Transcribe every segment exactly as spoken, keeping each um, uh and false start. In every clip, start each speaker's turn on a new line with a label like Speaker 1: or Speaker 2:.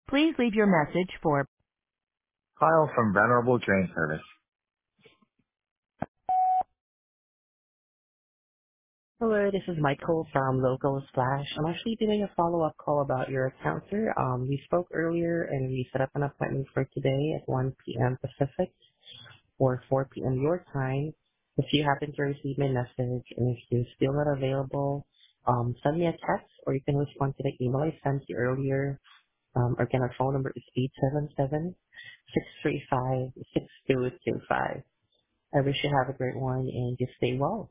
Speaker 1: Please leave your message for
Speaker 2: Kyle from Venerable Drain Service.
Speaker 1: Hello, this is Michael from Local Splash. I'm actually doing a follow-up call about your account, sir. Um, we spoke earlier and we set up an appointment for today at one p.m. Pacific or four p.m. your time. If you happen to receive my message and if you're still not available, um, send me a text or you can respond to the email I sent you earlier. Um, again, our phone number is eight seven seven, six three five, six two two five. I wish you have a great one and just stay well.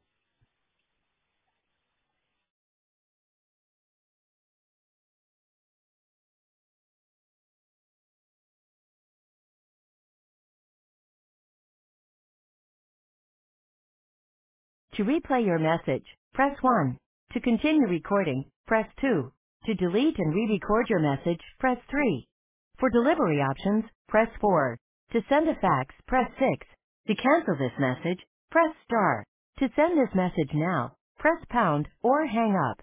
Speaker 1: To replay your message, press one. To continue recording, press two. To delete and re-record your message, press three. For delivery options, press four. To send a fax, press six. To cancel this message, press star. To send this message now, press pound or hang up.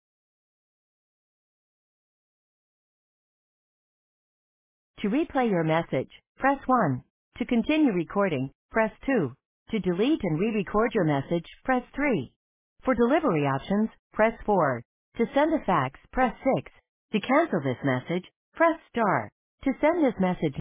Speaker 1: To replay your message, press one. To continue recording, press two. To delete and re-record your message, press three. For delivery options, press four. To send a fax, press six. To cancel this message, press star. To send this message